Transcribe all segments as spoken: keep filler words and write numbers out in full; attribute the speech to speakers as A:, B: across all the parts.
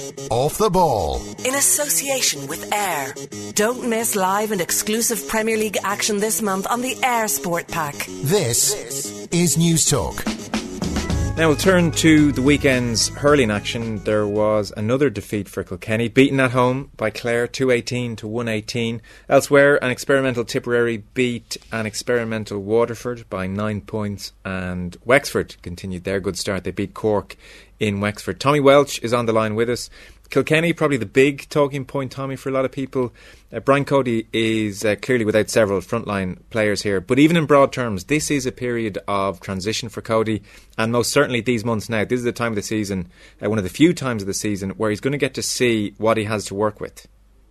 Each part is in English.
A: Off the Ball.
B: In association with Air. Don't miss live and exclusive Premier League action this month on the Air Sport Pack.
A: This is News Talk.
C: Now we'll turn to the weekend's hurling action. There was another defeat for Kilkenny, beaten at home by Clare two eighteen to one eighteen. Elsewhere, an experimental Tipperary beat an experimental Waterford by nine points, and Wexford continued their good start. They beat Cork in Wexford. Tommy Welch is on the line with us. Kilkenny, probably the big talking point, Tommy, for a lot of people. Uh, Brian Cody is uh, clearly without several frontline players here, but even in broad terms, this is a period of transition for Cody, and most certainly these months now, this is the time of the season, uh, one of the few times of the season where he's going to get to see what he has to work with.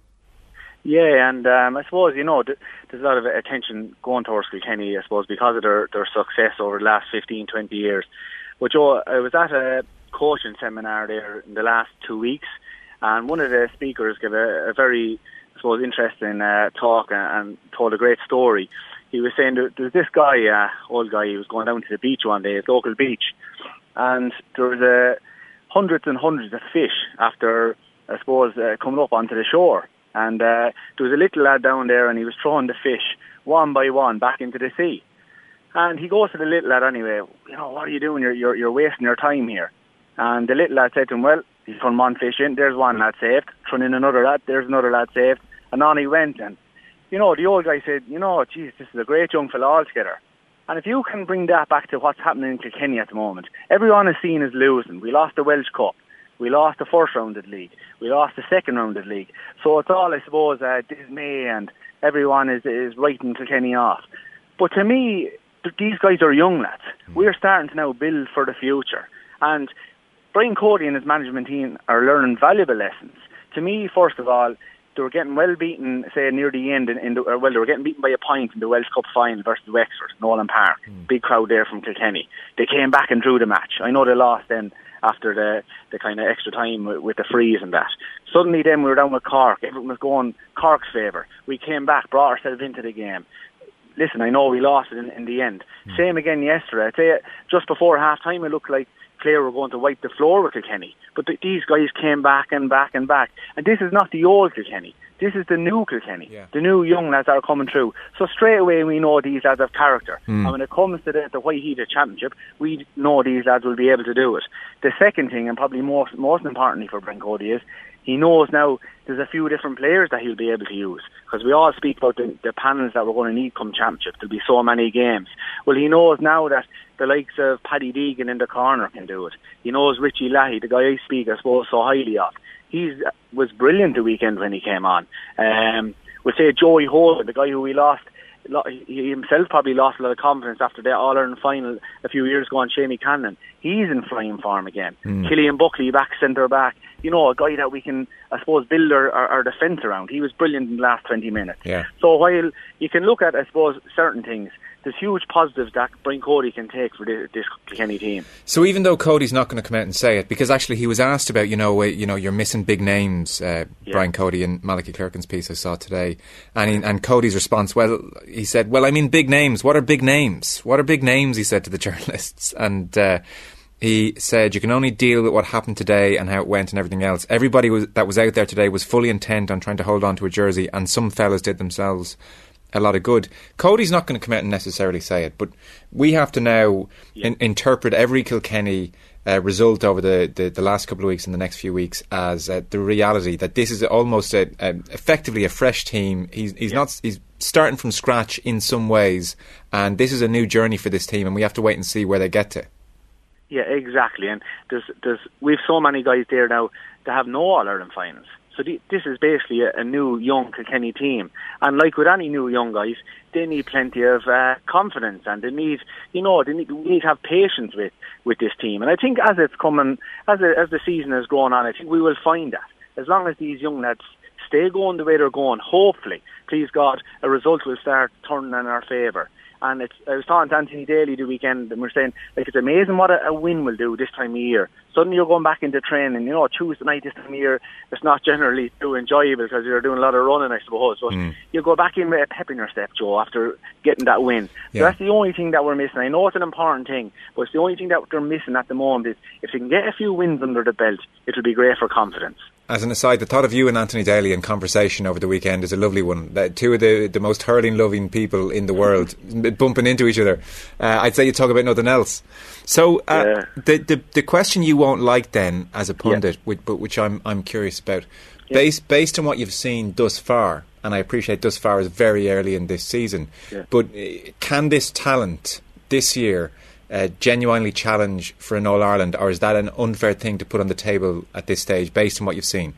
D: Yeah, and um, I suppose, you know, th- there's a lot of attention going towards Kilkenny, I suppose, because of their, their success over the last fifteen, twenty years. But Joe, I was at a coaching seminar there in the last two weeks, and one of the speakers gave a, a very, I suppose, interesting uh, talk and, and told a great story. He was saying there, there was this guy, uh, old guy, he was going down to the beach one day, his local beach, and there was uh, hundreds and hundreds of fish after, I suppose, uh, coming up onto the shore. And uh, there was a little lad down there, and he was throwing the fish one by one back into the sea. And he goes to the little lad anyway, you know, what are you doing? You're, you're, you're wasting your time here. And the little lad said to him, well, he's thrown one fish in, there's one lad saved. Thrown in another lad, there's another lad saved. And on he went. And, you know, the old guy said, you know, geez, this is a great young fella altogether. And if you can bring that back to what's happening in Kilkenny at the moment, everyone is seen as losing. We lost the Welsh Cup. We lost the first round of the league. We lost the second round of the league. So it's all, I suppose, uh, dismay, and everyone is, is writing Kilkenny off. But to me, th- these guys are young lads. We're starting to now build for the future. And Brian Cody and his management team are learning valuable lessons. To me, first of all, they were getting well beaten, say, near the end. In, in the, or, well, they were getting beaten by a point in the Welsh Cup final versus Wexford, Nolan Park. Mm. Big crowd there from Kilkenny. They came back and drew the match. I know they lost then after the, the kind of extra time with, with the freeze and that. Suddenly then we were down with Cork. Everyone was going Cork's favour. We came back, brought ourselves into the game. Listen, I know we lost it in, in the end. Mm. Same again yesterday. I'd say just before half-time it looked like Clare were going to wipe the floor with Kilkenny. But th- these guys came back and back and back. And this is not the old Kilkenny. This is the new Kilkenny. Yeah. The new young lads that are coming through. So straight away we know these lads have character. Mm. And when it comes to the, the White Heated Championship, we know these lads will be able to do it. The second thing, and probably most, most importantly for Brian Cody, is he knows now there's a few different players that he'll be able to use. Because we all speak about the, the panels that we're going to need come championship. There'll be so many games. Well, he knows now that the likes of Paddy Deegan in the corner can do it. He knows Richie Lahey, the guy I speak, I suppose, so highly of. He was brilliant the weekend when he came on. Um, we'll say Joey Holden, the guy who we lost, he himself probably lost a lot of confidence after the All-Ireland final a few years ago on Shamie Cannon. He's in flying form again. Mm. Killian Buckley back centre back. You know, a guy that we can, I suppose, build our, our, our defence around. He was brilliant in the last twenty minutes.
C: Yeah.
D: So while you can look at, I suppose, certain things, there's huge positives that Brian Cody can take for this, this Kilkenny team.
C: So even though Cody's not going to come out and say it, because actually he was asked about, you know, uh, you know, you're missing big names, uh, yeah. Brian Cody, in Malachi Clerkin's piece I saw today, and he, and Cody's response, well, he said, well, I mean, big names. What are big names? What are big names? He said to the journalists, and uh, he said, you can only deal with what happened today and how it went and everything else. Everybody was, that was out there today was fully intent on trying to hold on to a jersey, and some fellas did themselves a lot of good. Cody's not going to come out and necessarily say it, but we have to now yeah. in, interpret every Kilkenny uh, result over the, the, the last couple of weeks and the next few weeks as uh, the reality that this is almost a, a, effectively a fresh team. He's, he's yeah. not he's starting from scratch in some ways, and this is a new journey for this team, and we have to wait and see where they get to.
D: Yeah, exactly. And there's there's we've so many guys there now that have no All-Ireland finals. So the, this is basically a, a new young Kilkenny team, and like with any new young guys, they need plenty of uh, confidence, and they need, you know, they need, we need to have patience with, with this team. And I think as it's coming, as it, as the season is going on, I think we will find that as long as these young lads stay going the way they're going, hopefully, please God, a result will start turning in our favour. And it's, I was talking to Anthony Daly the weekend, and we're saying, like, it's amazing what a, a win will do this time of year. suddenly you're going back into training. You know, Tuesday night this time of year, it's not generally too enjoyable because you're doing a lot of running, I suppose. But mm. you go back in with a pep in your step, Joe, after getting that win. So yeah. that's the only thing that we're missing. I know it's an important thing, but it's the only thing that they're missing at the moment is if they can get a few wins under the belt, it'll be great for confidence.
C: As an aside, the thought of you and Anthony Daly in conversation over the weekend is a lovely one. Uh, two of the, the most hurling-loving people in the world bumping into each other. Uh, I'd say you talk about nothing else. So uh, yeah. the, the the question you won't like then, as a pundit, yeah. which, but which I'm I'm curious about, yeah. based based on what you've seen thus far, and I appreciate thus far is very early in this season, yeah. but uh, can this talent this year Uh, genuinely challenge for an All-Ireland, or is that an unfair thing to put on the table at this stage based on what you've seen?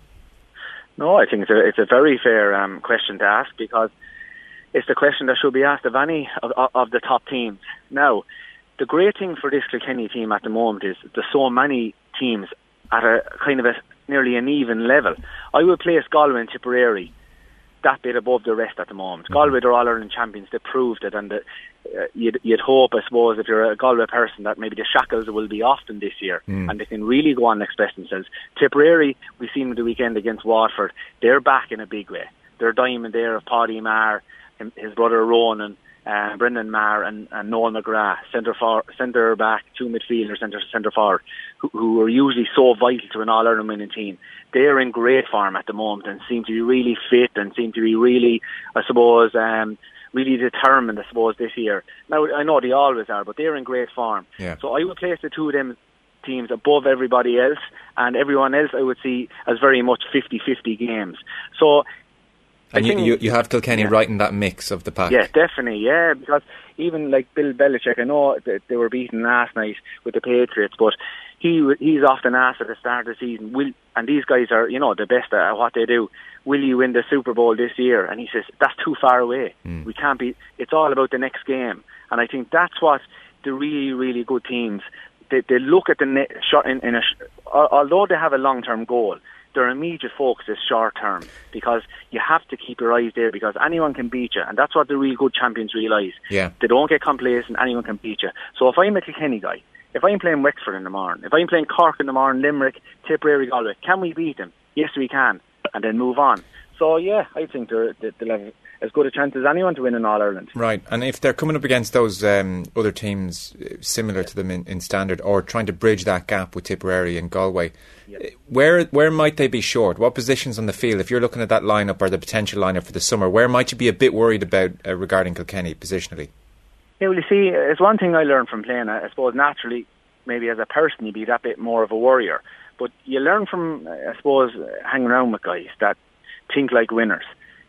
D: No, I think it's a, it's a very fair um, question to ask, because it's the question that should be asked of any of, of, of the top teams. Now, the great thing for this Kilkenny team at the moment is there's so many teams at a kind of a nearly an even level. I would place Galway and Tipperary that bit above the rest at the moment. Mm-hmm. Galway are All-Ireland champions. They proved it, and the, uh, you'd, you'd hope, I suppose, if you're a Galway person, that maybe the shackles will be off them this year, mm. and they can really go on and express themselves. Tipperary, we've seen the weekend against Waterford, they're back in a big way. They're diamond there of Paddy Maher, his brother Ronan, uh, Brendan Maher and, and Noel McGrath, centre for, centre back, two midfielders, centre centre forward, who, who are usually so vital to an All-Ireland winning team. They're in great form at the moment and seem to be really fit and seem to be really, I suppose, um, really determined, I suppose, this year. Now, I know they always are, but they're in great form.
C: Yeah.
D: So I would place the two of them teams above everybody else, and everyone else I would see as very much fifty-fifty games. So,
C: and
D: I
C: you,
D: think,
C: you, you have Kilkenny
D: yeah.
C: right in that mix of the pack.
D: Yeah, definitely, yeah, because even like Bill Belichick, I know that they were beaten last night with the Patriots, but he he's often asked at the start of the season, will, and these guys are, you know, the best at what they do, will you win the Super Bowl this year? And he says, that's too far away. Mm. We can't be, it's all about the next game. And I think that's what the really, really good teams, they, they look at the ne- short, in, in a, although they have a long-term goal, their immediate focus is short-term, because you have to keep your eyes there, because anyone can beat you, and that's what the real good champions realise.
C: Yeah.
D: They don't get complacent, anyone can beat you. So if I'm a Kilkenny guy, if I'm playing Wexford in the morning, if I'm playing Cork in the morning, Limerick, Tipperary, Galway, can we beat them? Yes, we can, and then move on. So yeah, I think they're, they'll have as good a chance as anyone to win in All-Ireland.
C: Right, and if they're coming up against those um, other teams similar to them in, in standard, or trying to bridge that gap with Tipperary and Galway, yep. where where might they be short? What positions on the field, if you're looking at that lineup or the potential lineup for the summer, where might you be a bit worried about uh, regarding Kilkenny positionally?
D: Yeah, well, you see, it's one thing I learned from playing. I suppose naturally, maybe as a person, you'd be that bit more of a worrier. But you learn from, I suppose, hanging around with guys that think like winners.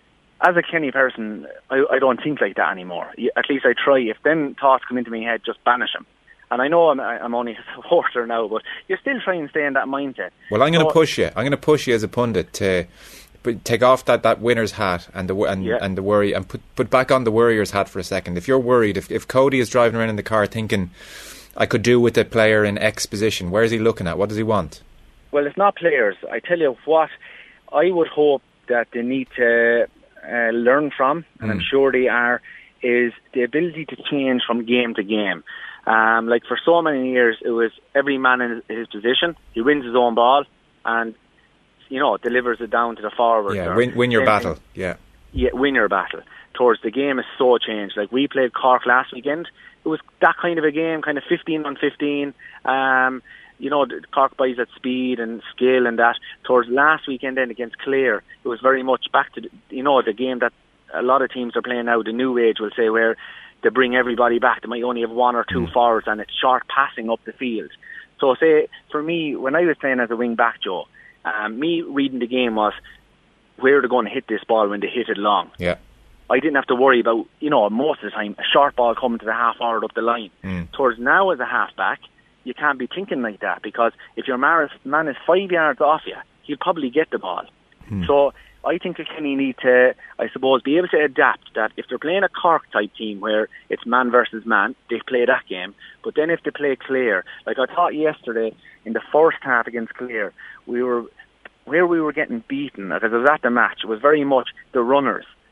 D: As a Kenny person, I, I don't think like that anymore. At least I try. If them thoughts come into my head, just banish them. And I know I'm, I'm only a supporter now, but you still try and stay in that mindset.
C: Well, I'm going to
D: so,
C: push you. I'm going to push you as a pundit to take off that, that winner's hat and the and,
D: yeah.
C: and the worry, and put put back on the warrior's hat for a second. If you're worried, if if Cody is driving around in the car thinking, I could do with a player in X position, where is he looking at? What does he want?
D: Well, it's not players. I tell you what, I would hope that they need to uh, learn from, and mm. I'm sure they are, is the ability to change from game to game. Um, like for so many years, it was every man in his position. He wins his own ball, and you know delivers it down to the forward.
C: Yeah, win, win your battle. Thing. Yeah,
D: yeah, win your battle. Towards the game is so changed. Like we played Cork last weekend. It was that kind of a game, kind of fifteen on fifteen. Um, you know, Cork buys at speed and skill and that. Towards last weekend then against Clare, it was very much back to, the, you know, the game that a lot of teams are playing now, the new age, will say, where they bring everybody back. They might only have one or two mm. forwards, and it's short passing up the field. So say, for me, when I was playing as a wing back, Joe, um, me reading the game was, where they're going to hit this ball when they hit it long.
C: Yeah.
D: I didn't have to worry about, you know, most of the time, a short ball coming to the half forward up the line.
C: Mm.
D: Towards now as a half back, you can't be thinking like that, because if your man is five yards off you, he'll probably get the ball. Mm. So I think Kilkenny need to, I suppose, be able to adapt that. If they're playing a Cork type team where it's man versus man, they play that game. But then if they play Clare, like I thought yesterday in the first half against Clare, we were where we were getting beaten, because I was at the match, it was very much the runners.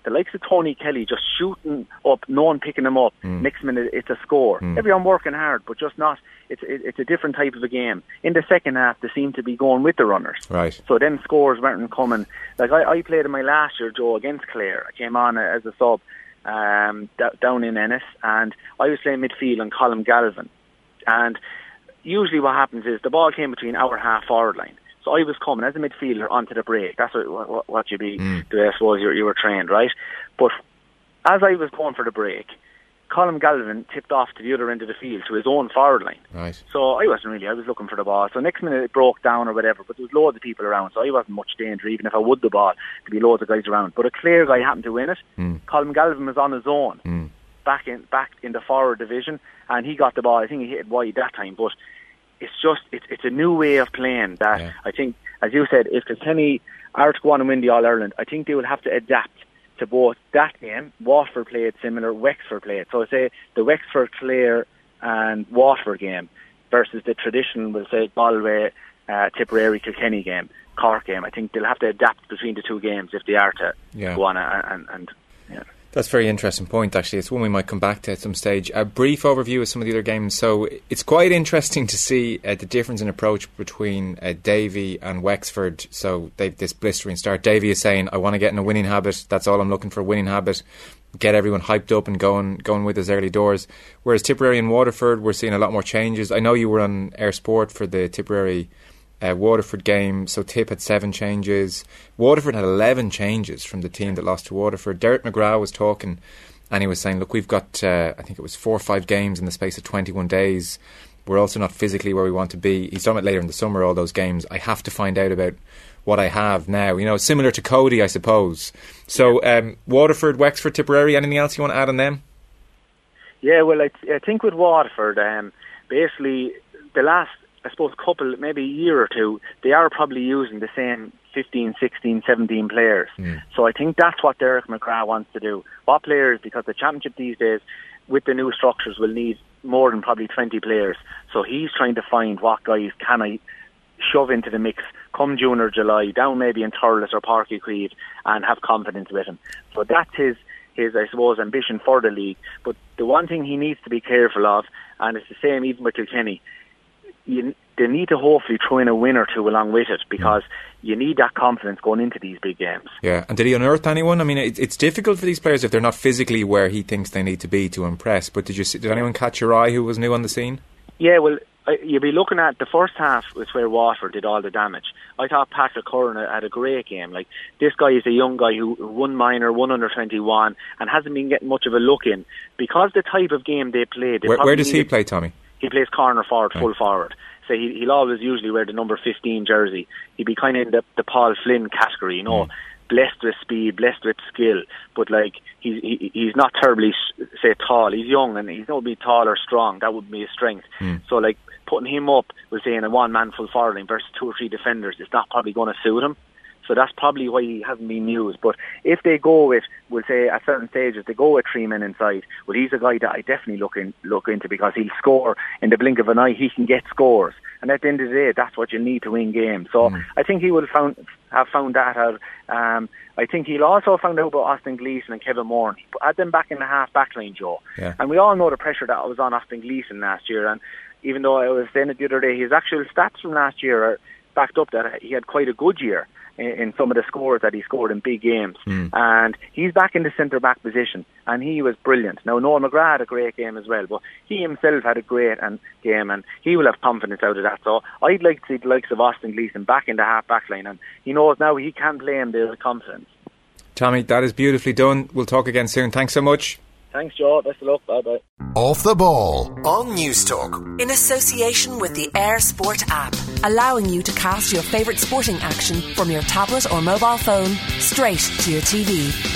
D: the likes of Tony Kelly just shooting up, no one picking them up. Mm. Next minute, it's a score. Mm. Everyone working hard, but just not. It's it's a different type of a game. In the second half, they seem to be going with the runners.
C: Right.
D: So then scores weren't coming. Like I, I played in my last year, Joe, against Clare. I came on as a sub um, d- down in Ennis, and I was playing midfield on Colin Galvin. And usually what happens is the ball came between our half forward line. So I was coming as a midfielder onto the break. That's what, what, what you be, mm. I suppose you, you were trained, right? But as I was going for the break, Colin Galvin tipped off to the other end of the field to his own forward line.
C: Right.
D: So I wasn't really, I was looking for the ball. So next minute it broke down or whatever, but there was loads of people around, so I wasn't much danger, even if I would the ball, to be loads of guys around. But a Clare guy happened to win it. Mm. Colin Galvin was on his own, mm. back in back in the forward division, and he got the ball. I think he hit it wide that time, but it's just, it's, it's a new way of playing that yeah. I think, as you said, if Kilkenny are to go on and win the All-Ireland, I think they will have to adapt to both that game. Waterford played similar, Wexford played. So I say the Wexford, Clare and Waterford game versus the traditional, we'll say, Galway, uh, Tipperary, Kilkenny game, Cork game. I think they'll have to adapt between the two games if they are to yeah. go on and, and, and yeah.
C: That's a very interesting point, actually. It's one we might come back to at some stage. A brief overview of some of the other games. So it's quite interesting to see uh, the difference in approach between uh, Davy and Wexford. So they've this blistering start. Davy is saying, I want to get in a winning habit. That's all I'm looking for, a winning habit. Get everyone hyped up and going going with us early doors. Whereas Tipperary and Waterford, we're seeing a lot more changes. I know you were on Air Sport for the Tipperary Uh, Waterford game, so Tip had seven changes. Waterford had eleven changes from the team that lost to Waterford. Derek McGrath was talking and he was saying, look, we've got uh, I think it was four or five games in the space of twenty-one days. We're also not physically where we want to be. He's talking about later in the summer, all those games. I have to find out about what I have now. You know, similar to Cody, I suppose. So um, Waterford, Wexford, Tipperary, anything else you want to add on them?
D: Yeah, well, I, I think with Waterford, um, basically the last I suppose couple, maybe a year or two, they are probably using the same fifteen, sixteen, seventeen players. Mm. So I think that's what Derek McGrath wants to do. What players, because the championship these days, with the new structures, will need more than probably twenty players. So he's trying to find what guys can I shove into the mix come June or July, down maybe in Thurles or Páirc Uí Chaoimh, and have confidence with him. So that's his, his, I suppose, ambition for the league. But the one thing he needs to be careful of, and it's the same even with Kilkenny, You, they need to hopefully throw in a win or two along with it, because you need that confidence going into these big games.
C: Yeah, and did he unearth anyone? I mean, it, it's difficult for these players if they're not physically where he thinks they need to be to impress. But did you see, did anyone catch your eye who was new on the scene?
D: Yeah, well, I, you'll be looking at the first half was where Waterford did all the damage. I thought Patrick Curran had a great game. Like, this guy is a young guy who won minor, won under twenty-one, and hasn't been getting much of a look in because the type of game they played. They
C: where, where does he play, Tommy?
D: He plays corner forward, full
C: right.
D: forward. So he, he'll always usually wear the number fifteen jersey. He'd be kind of in the, the Paul Flynn category, you know, mm. blessed with speed, blessed with skill, but like he's he, he's not terribly, say, tall. He's young and he's not be tall or strong. That would be his strength. Mm. So like putting him up, we'll say, in a one-man full forward line versus two or three defenders, it's not probably going to suit him. So that's probably why he hasn't been used. But if they go with, we'll say at certain stages, they go with three men inside, well, he's a guy that I definitely look in, look into, because he'll score in the blink of an eye. He can get scores. And at the end of the day, that's what you need to win games. So mm. I think he will found, have found that out. Um, I think he'll also found out about Austin Gleeson and Kevin Moran. He had them back in the half back line, Joe.
C: Yeah.
D: And we all know the pressure that was on Austin Gleeson last year. And even though I was saying it the other day, his actual stats from last year are backed up that he had quite a good year in some of the scores that he scored in big games. Mm. And he's back in the centre-back position, and he was brilliant. Now, Noel McGrath had a great game as well, but he himself had a great and game, and he will have confidence out of that. So I'd like to see the likes of Austin Gleeson back in the half-back line, and he knows now he can play him there with confidence.
C: Tommy, that is beautifully done. We'll talk again soon. Thanks so much.
D: Thanks, Joe. Best of luck. Bye-bye.
A: Off the Ball on News Talk.
B: In association with the Air Sport app, allowing you to cast your favourite sporting action from your tablet or mobile phone straight to your T V.